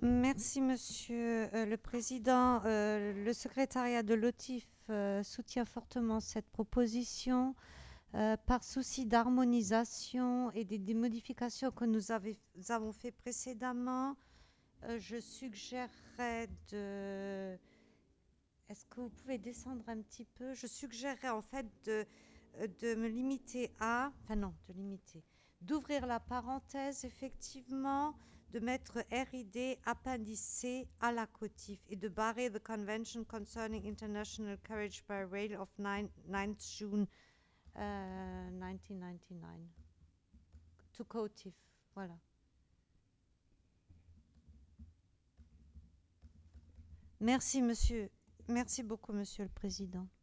Merci, Monsieur le Président. Le secrétariat de l'OTIF soutient fortement cette proposition par souci d'harmonisation et des modifications que nous avons fait précédemment. Je suggérerais de... Est-ce que vous pouvez descendre un petit peu? Je suggérerais en fait de me limiter à... Enfin non, de limiter. D'ouvrir la parenthèse, effectivement, de mettre RID appendice C à la cotif et de barrer the Convention Concerning International Carriage by Rail of 9th June 1999. To cotif, voilà. Merci, monsieur. Merci beaucoup, Monsieur le Président.